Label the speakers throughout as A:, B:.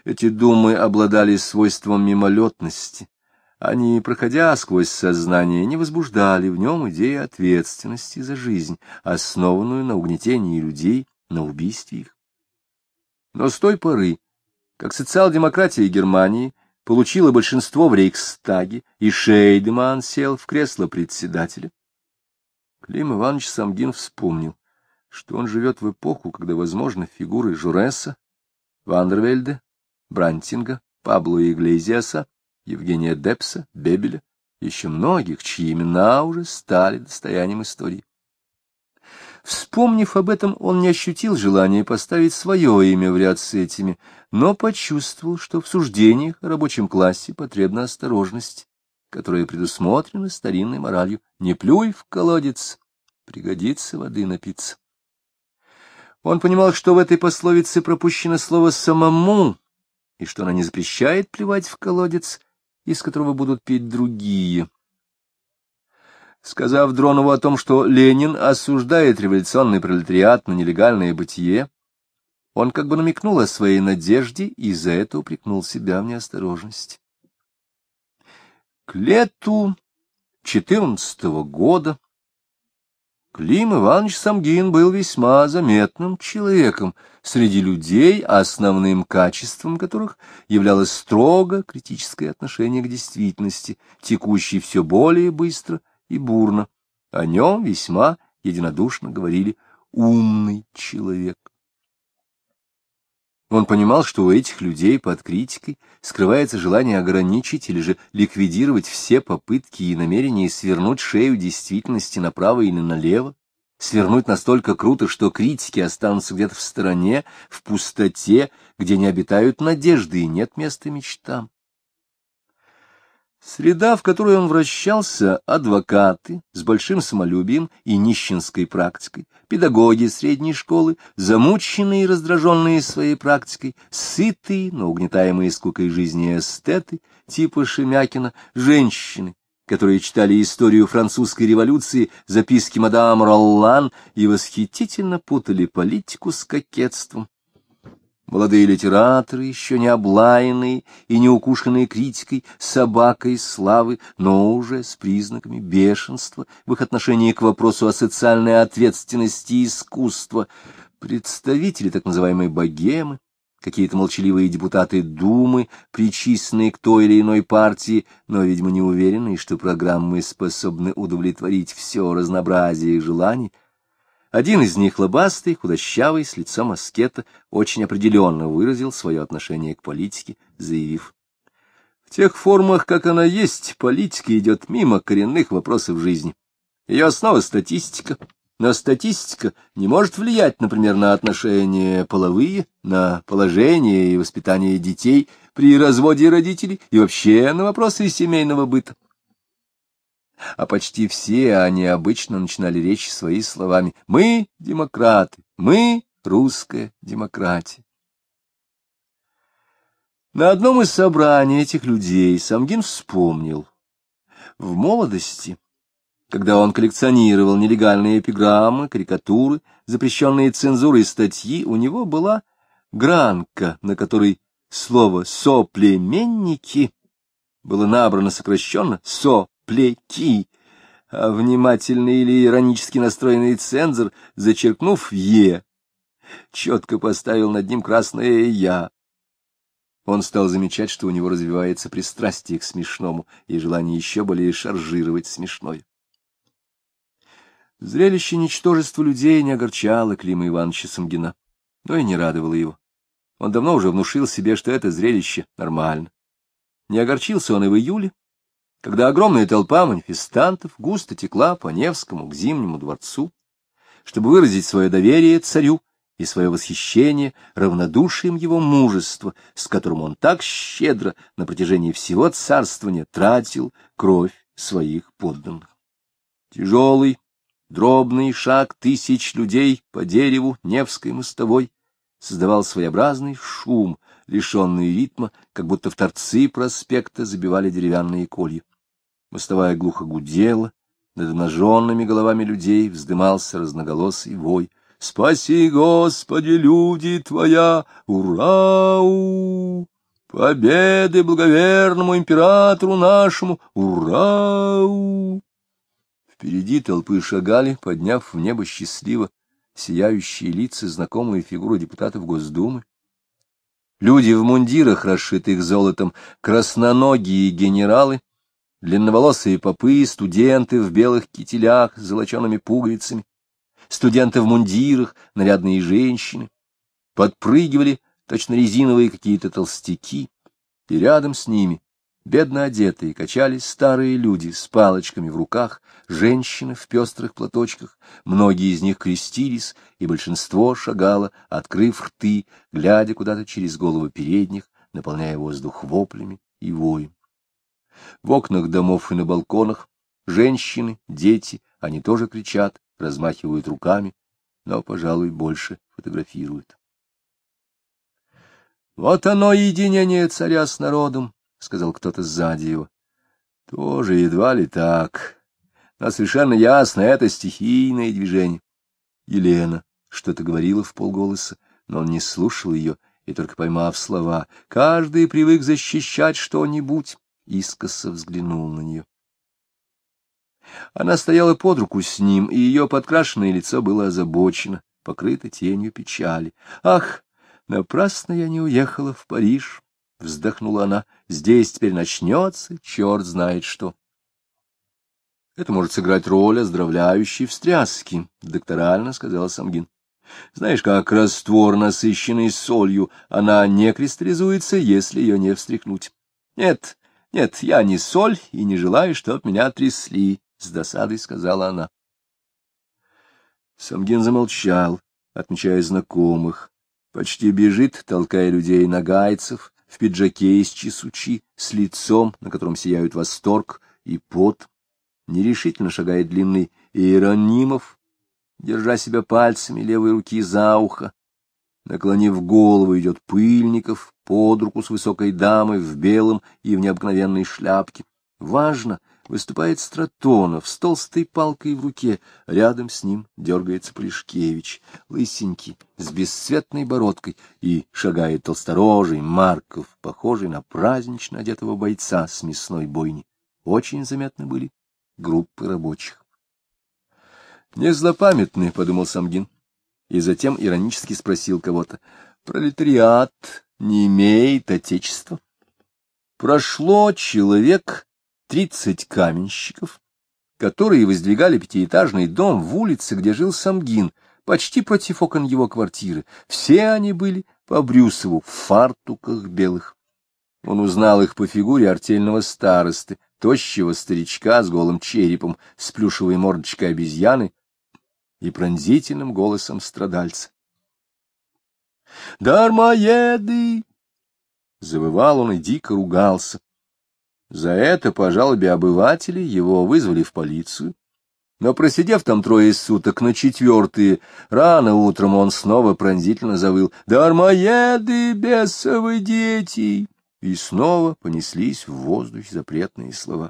A: Эти думы обладали свойством мимолетности. Они, проходя сквозь сознание, не возбуждали в нем идеи ответственности за жизнь, основанную на угнетении людей, на убийстве их. Но с той поры, как социал-демократия Германии получила большинство в Рейхстаге, и Шейдеман сел в кресло председателя, Клим Иванович Самгин вспомнил, что он живет в эпоху, когда возможны фигуры Журеса, Вандервельде, Брантинга, Пабло Иглезиаса, Евгения Депса, Бебеля, еще многих, чьи имена уже стали достоянием истории. Вспомнив об этом, он не ощутил желания поставить свое имя в ряд с этими, но почувствовал, что в суждениях о рабочем классе потребна осторожность, которая предусмотрена старинной моралью. Не плюй в колодец, пригодится воды напиться. Он понимал, что в этой пословице пропущено слово «самому», и что она не запрещает плевать в колодец, из которого будут пить другие. Сказав Дронову о том, что Ленин осуждает революционный пролетариат на нелегальное бытие, он как бы намекнул о своей надежде и за это упрекнул себя в неосторожности. К лету 14-го года Клим Иванович Самгин был весьма заметным человеком среди людей, основным качеством которых являлось строго критическое отношение к действительности, текущей все более быстро и бурно. О нем весьма единодушно говорили «умный человек». Он понимал, что у этих людей под критикой скрывается желание ограничить или же ликвидировать все попытки и намерения свернуть шею действительности направо или налево, свернуть настолько круто, что критики останутся где-то в стороне, в пустоте, где не обитают надежды и нет места мечтам. Среда, в которой он вращался, адвокаты с большим самолюбием и нищенской практикой, педагоги средней школы, замученные и раздраженные своей практикой, сытые, но угнетаемые скукой жизни эстеты, типа Шемякина, женщины, которые читали историю французской революции, записки мадам Роллан и восхитительно путали политику с кокетством. Молодые литераторы, еще не облаянные и не укушенные критикой, собакой славы, но уже с признаками бешенства в их отношении к вопросу о социальной ответственности искусства, представители так называемой богемы, какие-то молчаливые депутаты Думы, причисленные к той или иной партии, но, видимо, не уверенные, что программы способны удовлетворить все разнообразие их желаний. Один из них, лобастый, худощавый, с лицом аскета, очень определенно выразил свое отношение к политике, заявив: «В тех формах, как она есть, политика идет мимо коренных вопросов жизни. Ее основа — статистика, но статистика не может влиять, например, на отношения половые, на положение и воспитание детей при разводе родителей и вообще на вопросы семейного быта». А почти все они обычно начинали речь свои словами: «Мы демократы, мы русская демократия». На одном из собраний этих людей Самгин вспомнил: в молодости, когда он коллекционировал нелегальные эпиграммы, карикатуры, запрещенные цензурой статьи, у него была гранка, на которой слово «соплеменники» было набрано сокращенно «сопляки», а внимательный или иронически настроенный цензор, зачеркнув «е», четко поставил над ним красное «я». Он стал замечать, что у него развивается пристрастие к смешному и желание еще более шаржировать смешное. Зрелище ничтожества людей не огорчало Клима Ивановича Самгина, но и не радовало его. Он давно уже внушил себе, что это зрелище нормально. Не огорчился он и в июле, когда огромная толпа манифестантов густо текла по Невскому к Зимнему дворцу, чтобы выразить свое доверие царю и свое восхищение равнодушием его мужества, с которым он так щедро на протяжении всего царствования тратил кровь своих подданных. Тяжелый, дробный шаг тысяч людей по дереву Невской мостовой создавал своеобразный шум, лишенный ритма, как будто в торцы проспекта забивали деревянные колья. Мостовая глухо гудела, над обнаженными головами людей вздымался разноголосый вой: «Спаси, Господи, люди Твоя! Ура-у!» Победы благоверному императору нашему! Ура! Впереди толпы шагали, подняв в небо счастливо сияющие лица, знакомые фигуры депутатов Госдумы. Люди в мундирах, расшитых золотом, красноногие генералы, длинноволосые попы, студенты в белых кителях с золочеными пуговицами, студенты в мундирах, нарядные женщины. Подпрыгивали точно резиновые какие-то толстяки, и рядом с ними, бедно одетые, качались старые люди с палочками в руках, женщины в пестрых платочках, многие из них крестились, и большинство шагало, открыв рты, глядя куда-то через головы передних, наполняя воздух воплями и воем. В окнах домов и на балконах женщины, дети, они тоже кричат, размахивают руками, но, пожалуй, больше фотографируют. — Вот оно, единение царя с народом, — сказал кто-то сзади его. — Тоже едва ли так. Но совершенно ясно, это стихийное движение. Елена что-то говорила вполголоса, но он не слушал ее, и только поймав слова, каждый привык защищать что-нибудь, искоса взглянул на нее. Она стояла под руку с ним, и ее подкрашенное лицо было озабочено, покрыто тенью печали. — Ах, напрасно я не уехала в Париж! — вздохнула она. — Здесь теперь начнется черт знает что. — Это может сыграть роль оздоровляющей встряски, — докторально сказала Самгин. — Знаешь, как раствор, насыщенный солью, она не кристаллизуется, если ее не встряхнуть. — Нет, нет, я не соль и не желаю, чтоб меня трясли, — с досадой сказала она. Самгин замолчал, отмечая знакомых. Почти бежит, толкая людей нагайцев, в пиджаке из чесучи, с лицом, на котором сияют восторг и пот. Нерешительно шагает длинный Иеронимов, держа себя пальцами левой руки за ухо. Наклонив голову, идет Пыльников под руку с высокой дамой в белом и в необыкновенной шляпке. Важно, выступает Стратонов с толстой палкой в руке. Рядом с ним дергается Плешкевич, лысенький, с бесцветной бородкой, и шагает толсторожий Марков, похожий на празднично одетого бойца с мясной бойни. Очень заметны были группы рабочих. «Не злопамятны», — подумал Самгин, и затем иронически спросил кого-то: «Пролетариат не имеет отечества?» Прошло человек 30 каменщиков, которые воздвигали пятиэтажный дом в улице, где жил Самгин, почти против окон его квартиры. Все они были по Брюсову в фартуках белых. Он узнал их по фигуре артельного старосты, тощего старичка с голым черепом, с плюшевой мордочкой обезьяны и пронзительным голосом страдальца. «Дармоеды!» — завывал он и дико ругался. За это, по жалобе обывателей, его вызвали в полицию. Но, просидев там 3 суток, на 4-е, рано утром он снова пронзительно завыл: «Дармоеды, бесовы дети!» И снова понеслись в воздухе запретные слова.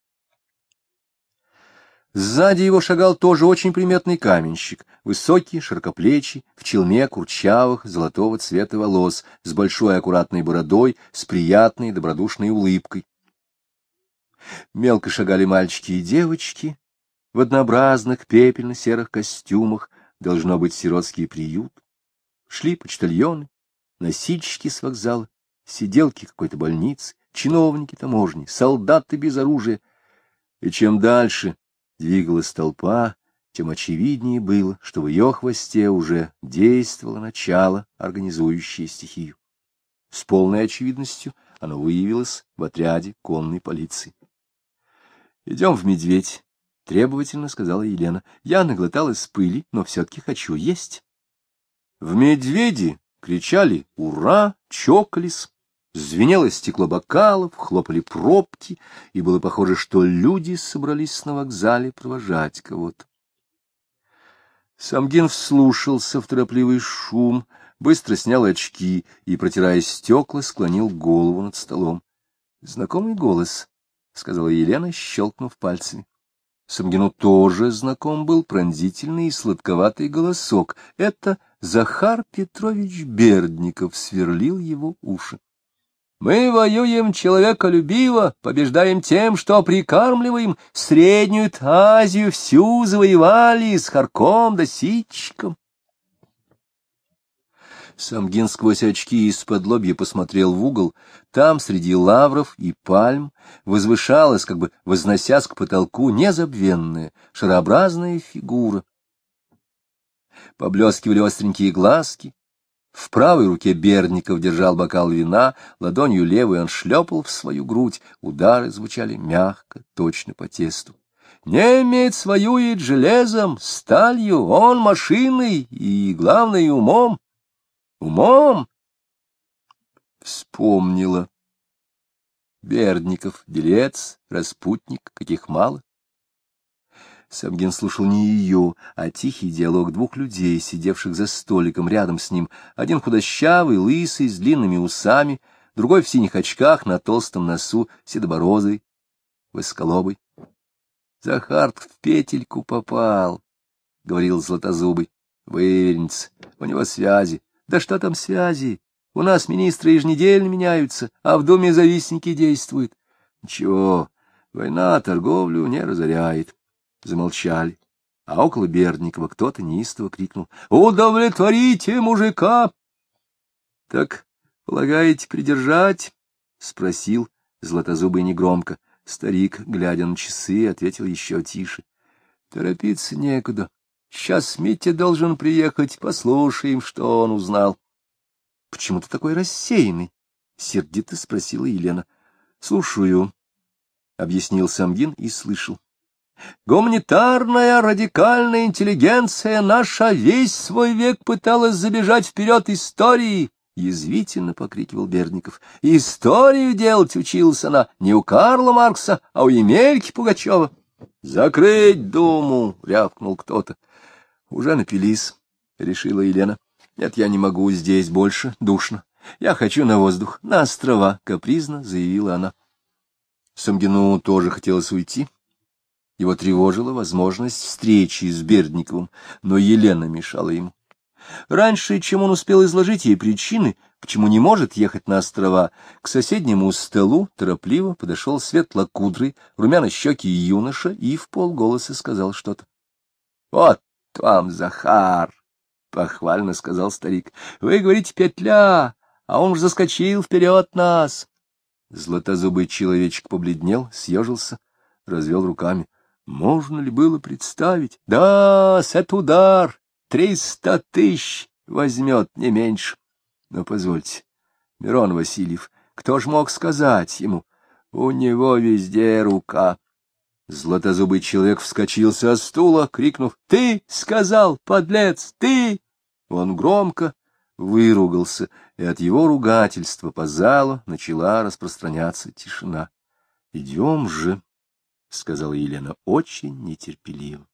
A: Сзади его шагал тоже очень приметный каменщик, высокий, широкоплечий, в челме курчавых, золотого цвета волос, с большой аккуратной бородой, с приятной добродушной улыбкой. Мелко шагали мальчики и девочки в однообразных пепельно-серых костюмах, должно быть сиротский приют. Шли почтальоны, носильщики с вокзала, сиделки какой-то больницы, чиновники таможни, солдаты без оружия. И чем дальше двигалась толпа, тем очевиднее было, что в ее хвосте уже действовало начало, организующее стихию. С полной очевидностью оно выявилось в отряде конной полиции. — Идем в Медведь, — требовательно сказала Елена. — Я наглоталась пыли, но все-таки хочу есть. В Медведи кричали «Ура!», чокались, звенело стекло бокалов, хлопали пробки, и было похоже, что люди собрались на вокзале провожать кого-то. Самгин вслушался в торопливый шум, быстро снял очки и, протирая стекла, склонил голову над столом. — Знакомый голос, — сказала Елена, щелкнув пальцами. Самгину тоже знаком был пронзительный и сладковатый голосок. Это Захар Петрович Бердников сверлил его уши. Мы воюем человеколюбиво, побеждаем тем, что прикармливаем, Среднюю Азию всю завоевали с Харком да Ситчиком. Самгин сквозь очки из-под-лобья посмотрел в угол. Там, среди лавров и пальм, возвышалась, как бы возносясь к потолку, незабвенная, шарообразная фигура. Поблескивали остренькие глазки. В правой руке Бердников держал бокал вина, ладонью левой он шлепал в свою грудь, удары звучали мягко, точно по тесту. Немец воюет железом, сталью, он машиной и, главное, умом. Умом! Вспомнила. Бердников, делец, распутник, каких мало. Самгин слушал не ее, а тихий диалог двух людей, сидевших за столиком рядом с ним. Один худощавый, лысый, с длинными усами, другой в синих очках, на толстом носу, седобородый, высоколобый. — Захар в петельку попал, — говорил Златозубый. — Вывернется, у него связи. Да что там связи? У нас министры еженедельно меняются, а в Думе завистники действуют. Ничего, война торговлю не разоряет. Замолчали, а около Бердникова кто-то неистово крикнул: «Удовлетворите мужика!» — Так, полагаете, придержать? — спросил Златозубый негромко. Старик, глядя на часы, ответил еще тише: — Торопиться некуда. Сейчас Митя должен приехать, послушаем, что он узнал. — Почему ты такой рассеянный? — сердито спросила Елена. — Слушаю, — объяснил Самгин и слышал. Гуманитарная радикальная интеллигенция наша весь свой век пыталась забежать вперед истории, — язвительно покрикивал Бердников. Историю делать училась она не у Карла Маркса, а у Емельки Пугачева. — Закрыть Думу! — рявкнул кто-то. — Уже напились, — решила Елена. — Нет, я не могу здесь больше, душно. Я хочу на воздух, на острова, — капризно заявила она. Самгину тоже хотелось уйти. Его тревожила возможность встречи с Бердниковым, но Елена мешала ему. Раньше, чем он успел изложить ей причины, почему не может ехать на острова, к соседнему столу торопливо подошел светлокудрый, румяно-щекий юноша и вполголоса сказал что-то. — Вот вам, Захар! — похвально сказал старик. — Вы говорите, петля, а он уже заскочил вперед нас. Златозубый человечек побледнел, съежился, развел руками. Можно ли было представить? Да, это удар, 300 тысяч возьмет, не меньше. Но позвольте, Мирон Васильев, кто ж мог сказать ему? У него везде рука. Златозубый человек вскочил со стула, крикнув: — Ты сказал, подлец, ты! Он громко выругался, и от его ругательства по залу начала распространяться тишина. — Идем же, — сказала Елена очень нетерпеливо.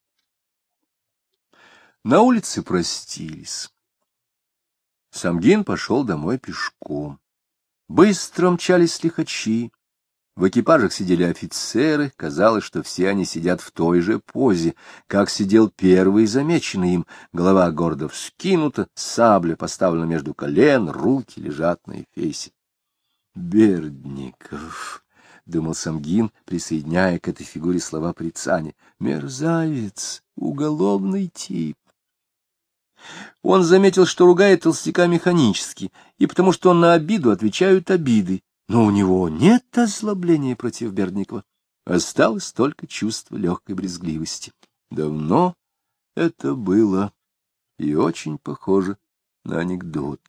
A: На улице простились. Самгин пошел домой пешком. Быстро мчались лихачи. В экипажах сидели офицеры. Казалось, что все они сидят в той же позе, как сидел первый замеченный им. Голова гордо вскинута, сабля поставлена между колен, руки лежат на эфесе. Бердников, — думал Самгин, присоединяя к этой фигуре слова порицания, — мерзавец, уголовный тип. Он заметил, что ругает толстяка механически, и потому что он на обиду отвечают обидой, но у него нет озлобления против Бердникова. Осталось только чувство легкой брезгливости. Давно это было и очень похоже на анекдот.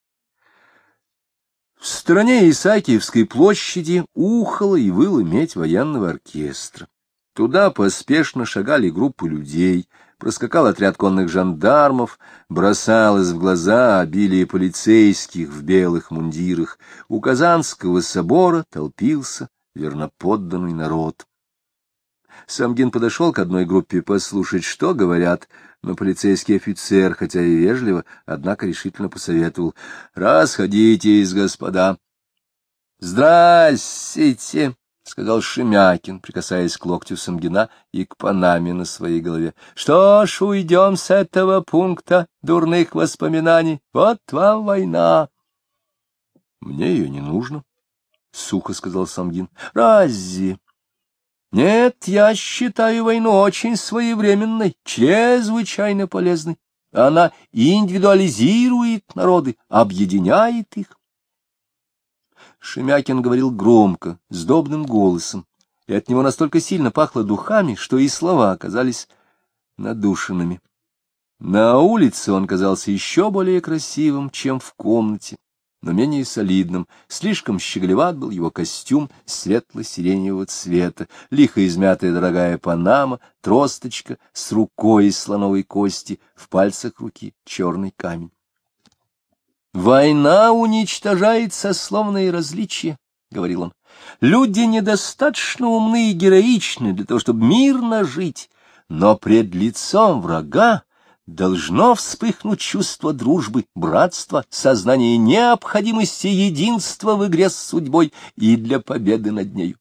A: В стороне Исаакиевской площади ухала и выла медь военного оркестра. Туда поспешно шагали группы людей, проскакал отряд конных жандармов, бросалось в глаза обилие полицейских в белых мундирах. У Казанского собора толпился верноподданный народ. Самгин подошел к одной группе послушать, что говорят, но полицейский офицер, хотя и вежливо, однако решительно посоветовал: — Расходитесь, господа. — Здрасте, — сказал Шемякин, прикасаясь к локтю Самгина и к панаме на своей голове. — Что ж, уйдем с этого пункта дурных воспоминаний. Вот вам война. — Мне ее не нужно, — сухо сказал Самгин. — Разве? Нет, я считаю войну очень своевременной, чрезвычайно полезной. Она индивидуализирует народы, объединяет их. Шемякин говорил громко, сдобным голосом, и от него настолько сильно пахло духами, что и слова оказались надушенными. На улице он казался еще более красивым, чем в комнате, но менее солидным. Слишком щеголеват был его костюм светло-сиреневого цвета, лихо измятая дорогая панама, тросточка с рукой из слоновой кости, в пальцах руки черный камень. «Война уничтожает сословные различия», — говорил он. «Люди недостаточно умны и героичны для того, чтобы мирно жить, но пред лицом врага должно вспыхнуть чувство дружбы, братства, сознание необходимости единства в игре с судьбой и для победы над нею».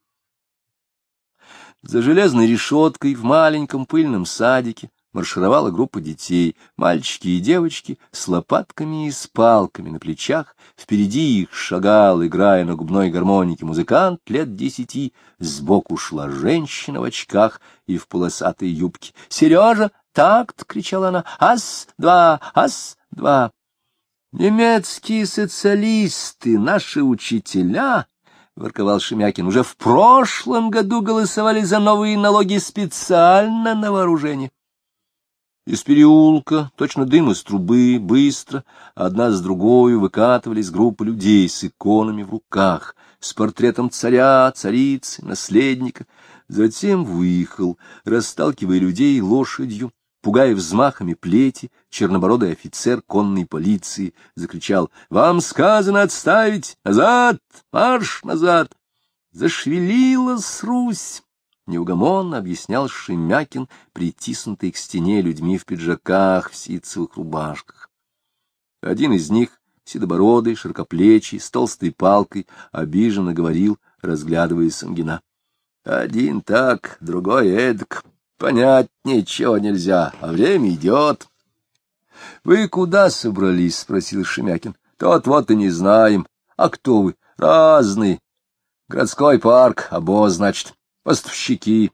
A: За железной решеткой в маленьком пыльном садике маршировала группа детей, мальчики и девочки с лопатками и с палками на плечах. Впереди их шагал, играя на губной гармонике, музыкант лет 10, сбоку шла женщина в очках и в полосатой юбке. «Сережа, такт!» — кричала она. «Ас-два! Ас-два!» «Немецкие социалисты, наши учителя!» — ворковал Шемякин. «Уже в прошлом году голосовали за новые налоги специально на вооружение». Из переулка, точно дым из трубы, быстро, одна с другой выкатывались группы людей с иконами в руках, с портретом царя, царицы, наследника. Затем выехал, расталкивая людей лошадью, пугая взмахами плети, чернобородый офицер конной полиции закричал: «Вам сказано отставить! Назад! Марш назад!» Зашевелилась Русь! Неугомонно объяснял Шемякин, притиснутый к стене людьми в пиджаках, в ситцевых рубашках. Один из них, седобородый, широкоплечий, с толстой палкой, обиженно говорил, разглядывая Самгина: «Один так, другой эдак, понять ничего нельзя, а время идет». «Вы куда собрались?» — спросил Шемякин. «Тот вот и не знаем. А кто вы?» «Разный. Городской парк, обоз, значит. Поставщики».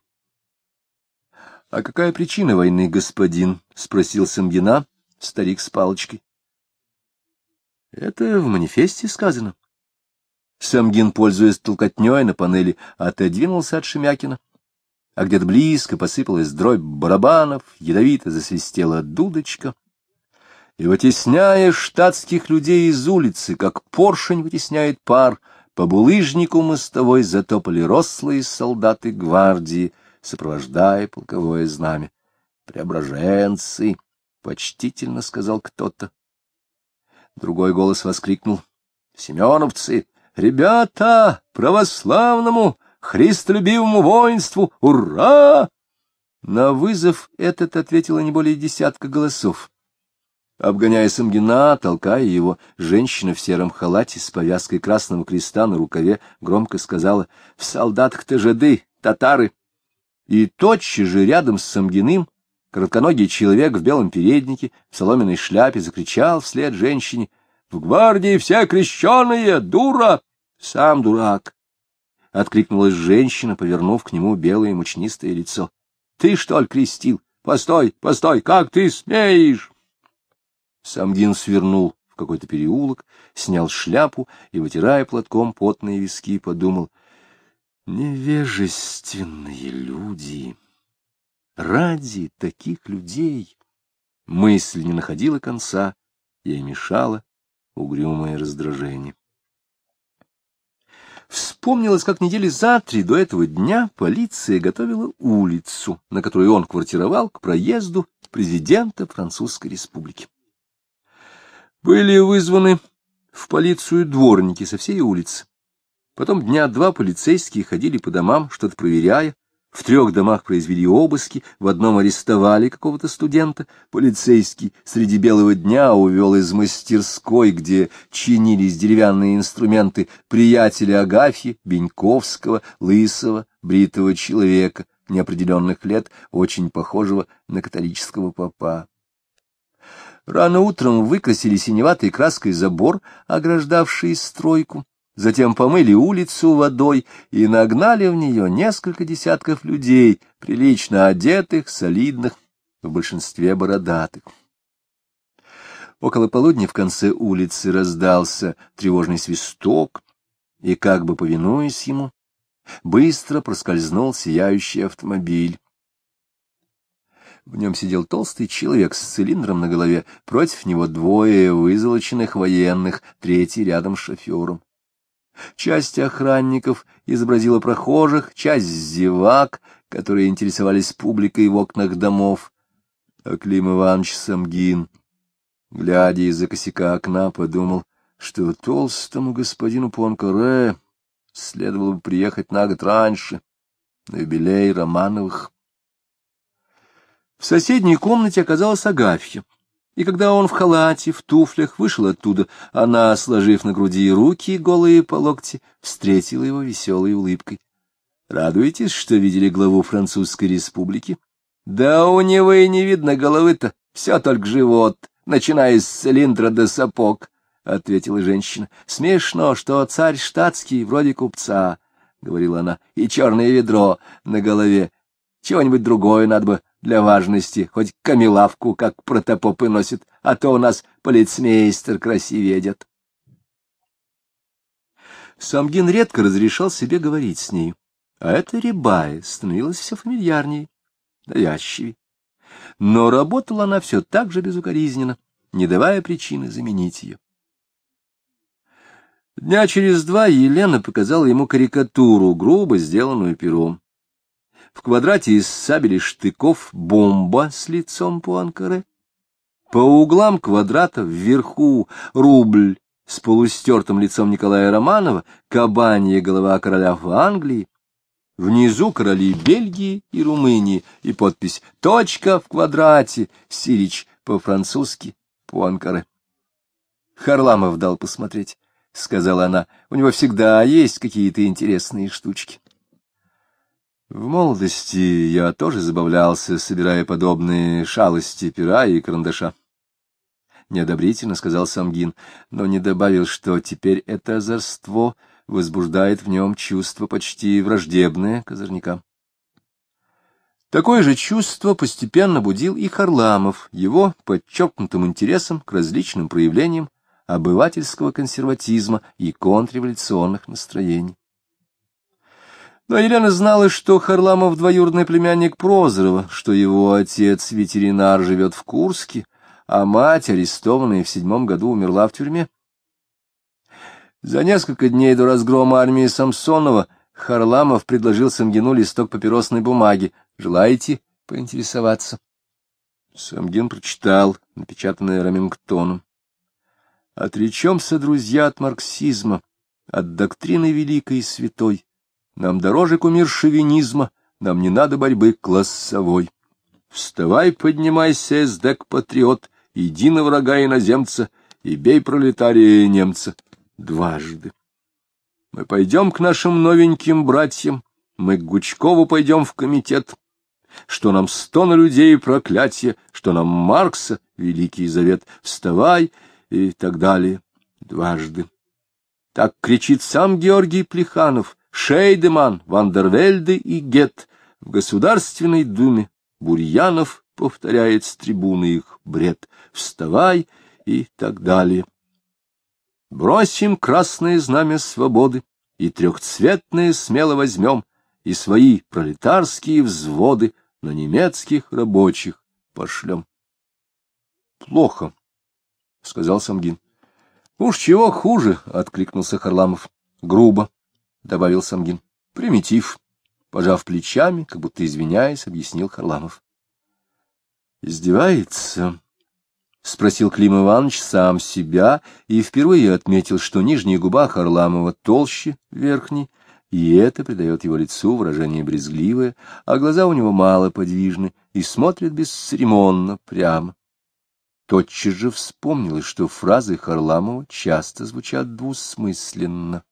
A: — А какая причина войны, господин? — спросил Самгина, старик с палочкой. — Это в манифесте сказано. Самгин, пользуясь толкотней на панели, отодвинулся от Шемякина, а где-то близко посыпалась дробь барабанов, ядовито засвистела дудочка, и, вытесняя штатских людей из улицы, как поршень вытесняет пар, по булыжнику мостовой затопали рослые солдаты гвардии, сопровождая полковое знамя. «Преображенцы!» — почтительно сказал кто-то. Другой голос воскликнул: «Семеновцы! Ребята! Православному, христолюбивому воинству! Ура!» На вызов этот ответило не более десятка голосов. Обгоняя Самгина, толкая его, женщина в сером халате с повязкой красного креста на рукаве громко сказала: «В солдатах-то жиды, татары!» И тотчас же рядом с Самгиным коротконогий человек в белом переднике, в соломенной шляпе закричал вслед женщине: «В гвардии все крещеные, дура!» «Сам дурак!» — откликнулась женщина, повернув к нему белое мучнистое лицо. «Ты, что ли, крестил? Постой, постой, как ты смеешь?» Самгин свернул в какой-то переулок, снял шляпу и, вытирая платком потные виски, подумал: «Невежественные люди! Ради таких людей!» Мысль не находила конца, ей мешало угрюмое раздражение. Вспомнилось, как недели за 3 до этого дня полиция готовила улицу, на которой он квартировал, к проезду президента Французской республики. Были вызваны в полицию дворники со всей улицы. Потом 2 дня полицейские ходили по домам, что-то проверяя. В 3 домах произвели обыски, в одном арестовали какого-то студента. Полицейский среди белого дня увел из мастерской, где чинились деревянные инструменты, приятеля Агафьи, Беньковского, лысого, бритого человека неопределенных лет, очень похожего на католического попа. Рано утром выкрасили синеватой краской забор, ограждавший стройку, затем помыли улицу водой и нагнали в нее несколько десятков людей, прилично одетых, солидных, в большинстве бородатых. Около полудня в конце улицы раздался тревожный свисток, и, как бы повинуясь ему, быстро проскользнул сияющий автомобиль. В нем сидел толстый человек с цилиндром на голове, против него двое вызолоченных военных, третий рядом с шофером. Часть охранников изобразила прохожих, часть зевак, которые интересовались публикой в окнах домов. А Клим Иванович Самгин, глядя из-за косяка окна, подумал, что толстому господину Пуанкаре следовало бы приехать на год раньше, на юбилей Романовых. В соседней комнате оказалась Агафья, и когда он в халате, в туфлях вышел оттуда, она, сложив на груди руки, голые по локти, встретила его веселой улыбкой. — Радуетесь, что видели главу Французской республики? — Да у него и не видно головы-то, все только живот, начиная с цилиндра до сапог, — ответила женщина. — Смешно, что царь штатский, вроде купца, — говорила она, — и черное ведро на голове. Чего-нибудь другое надо бы для важности, хоть камелавку, как протопопы носит, а то у нас полицмейстер красивее одет. Самгин редко разрешал себе говорить с нею, а эта Рябая становилась все фамильярнее, навязчивее. Но работала она все так же безукоризненно, не давая причины заменить ее. Дня через два Елена показала ему карикатуру, грубо сделанную пером. В квадрате из сабель и штыков бомба с лицом Пуанкаре. По углам квадрата вверху рубль с полустертым лицом Николая Романова, кабанья голова короля в Англии, внизу короли Бельгии и Румынии и подпись «Точка в квадрате», Сирич по-французски Пуанкаре. Харламов дал посмотреть, — сказала она, — у него всегда есть какие-то интересные штучки. В молодости я тоже забавлялся, собирая подобные шалости пера и карандаша. Неодобрительно сказал Самгин, но не добавил, что теперь это озорство возбуждает в нем чувство почти враждебное к озорникам. Такое же чувство постепенно будил и Харламов, его подчеркнутым интересом к различным проявлениям обывательского консерватизма и контрреволюционных настроений. Но Елена знала, что Харламов двоюродный племянник Прозорова, что его отец, ветеринар, живет в Курске, а мать, арестованная в 7 году, умерла в тюрьме. За несколько дней до разгрома армии Самсонова Харламов предложил Самгину листок папиросной бумаги. «Желаете поинтересоваться?» Самгин прочитал, напечатанное Ремингтоном. «Отречемся, друзья, от марксизма, от доктрины великой и святой. Нам дороже кумир шовинизма, нам не надо борьбы классовой. Вставай, поднимайся, эсдек-патриот, иди на врага иноземца и бей пролетария немца дважды. Мы пойдем к нашим новеньким братьям, мы к Гучкову пойдем в комитет. Что нам 100 на людей проклятие, что нам Маркса великий завет, вставай и так далее дважды». Так кричит сам Георгий Плеханов, Шейдеман, Вандервельде и Гет. В Государственной Думе Бурьянов повторяет с трибуны их бред. Вставай и так далее. Бросим красное знамя свободы, и трехцветное смело возьмем, и свои пролетарские взводы на немецких рабочих пошлем. — Плохо, — сказал Самгин. — Уж чего хуже, — откликнулся Харламов. — Грубо, — добавил Самгин. — Примитив. Пожав плечами, как будто извиняясь, объяснил Харламов. — Издевается? — спросил Клим Иванович сам себя и впервые отметил, что нижняя губа Харламова толще верхней, и это придает его лицу выражение брезгливое, а глаза у него мало подвижны и смотрят бесцеремонно прямо. Тотчас же вспомнилось, что фразы Харламова часто звучат двусмысленно.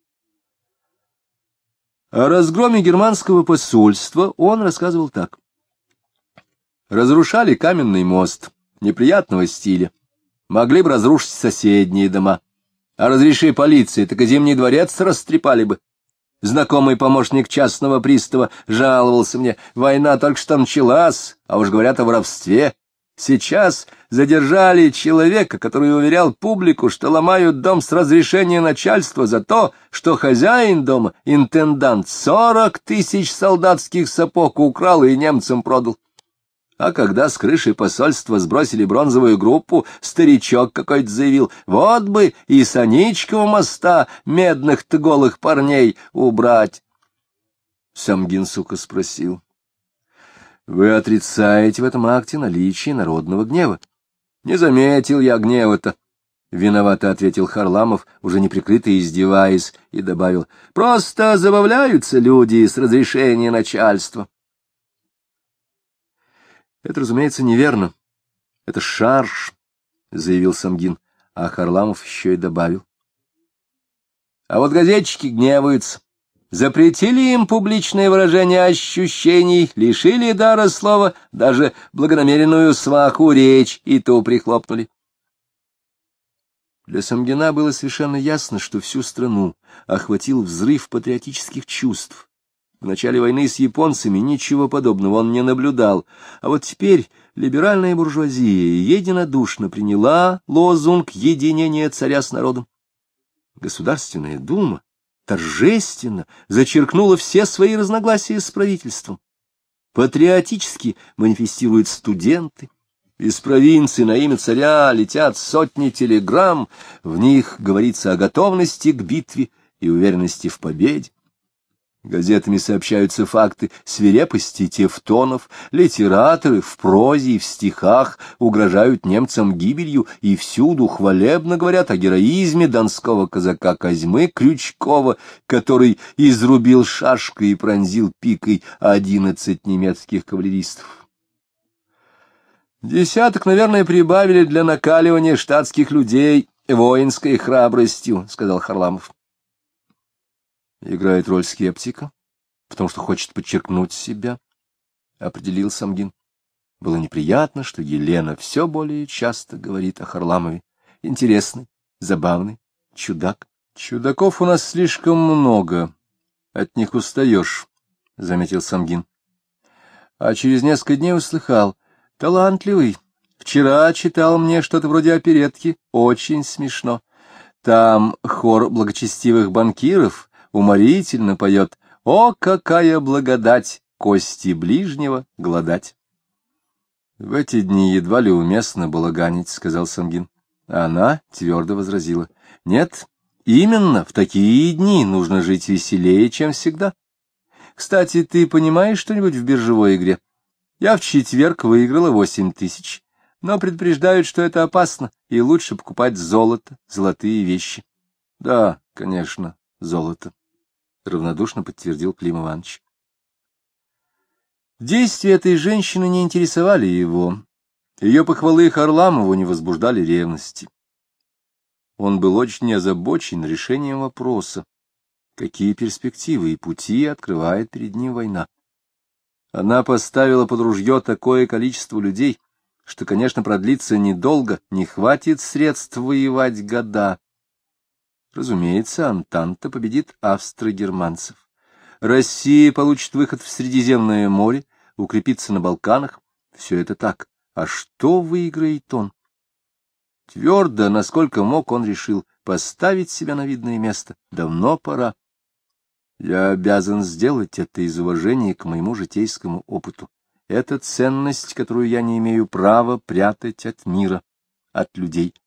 A: О разгроме германского посольства он рассказывал так. Разрушали каменный мост неприятного стиля, могли бы разрушить соседние дома. А разреши полиции, так и Зимний дворец растрепали бы. Знакомый помощник частного пристава жаловался мне: война только что началась, а уж говорят о воровстве. Сейчас задержали человека, который уверял публику, что ломают дом с разрешения начальства за то, что хозяин дома, интендант, 40 000 солдатских сапог украл и немцам продал. А когда с крыши посольства сбросили бронзовую группу, старичок какой-то заявил: вот бы и с Аничкова моста медных-то голых парней убрать. Самгин сухо спросил: вы отрицаете в этом акте наличие народного гнева? Не заметил я гнева-то, — виновато ответил Харламов, уже неприкрыто издеваясь, и добавил: просто забавляются люди с разрешения начальства. Это, разумеется, неверно. Это шарж, — заявил Самгин, а Харламов еще и добавил: а вот газетчики гневаются. Запретили им публичное выражение ощущений, лишили дара слова, даже благонамеренную сваху речь и то прихлопнули. Для Самгина было совершенно ясно, что всю страну охватил взрыв патриотических чувств. В начале войны с японцами ничего подобного он не наблюдал, а вот теперь либеральная буржуазия единодушно приняла лозунг единения царя с народом. Государственная дума торжественно зачеркнула все свои разногласия с правительством. Патриотически манифестируют студенты. Из провинции на имя царя летят сотни телеграмм, в них говорится о готовности к битве и уверенности в победе. Газетами сообщаются факты свирепости тевтонов, литераторы в прозе и в стихах угрожают немцам гибелью и всюду хвалебно говорят о героизме донского казака Козьмы Крючкова, который изрубил шашкой и пронзил пикой 11 немецких кавалеристов. Десяток, наверное, прибавили для накаливания штатских людей воинской храбростью, — сказал Харламов. Играет роль скептика, потому что хочет подчеркнуть себя, — определил Самгин. Было неприятно, что Елена все более часто говорит о Харламове. Интересный, забавный, чудак. Чудаков у нас слишком много, от них устаешь, — заметил Самгин. А через несколько дней услыхал: талантливый. Вчера читал мне что-то вроде оперетки, очень смешно. Там хор благочестивых банкиров уморительно поет: «О, какая благодать кости ближнего глодать!» В эти дни едва ли уместно балаганить, — сказал Самгин. А она твердо возразила: нет, именно в такие дни нужно жить веселее, чем всегда. Кстати, ты понимаешь что-нибудь в биржевой игре? Я в четверг выиграла 8 000, но предупреждают, что это опасно, и лучше покупать золото, золотые вещи. Да, конечно, золото, — равнодушно подтвердил Клим Иванович. Действия этой женщины не интересовали его. Ее похвалы Харламову не возбуждали ревности. Он был очень озабочен решением вопроса, какие перспективы и пути открывает перед ним война. Она поставила под ружье такое количество людей, что, конечно, продлится недолго, не хватит средств воевать года. Разумеется, Антанта победит австро-германцев. Россия получит выход в Средиземное море, укрепится на Балканах. Все это так. А что выиграет он? Твердо, насколько мог, он решил поставить себя на видное место. Давно пора. Я обязан сделать это из уважения к моему житейскому опыту. Это ценность, которую я не имею права прятать от мира, от людей.